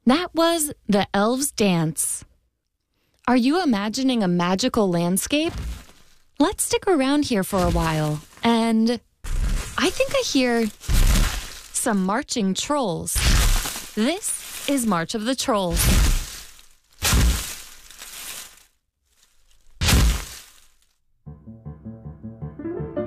That was the elves' dance. Are you imagining a magical landscape? Let's stick around here for a while, and I think I hear some marching trolls. This is March of the Trolls.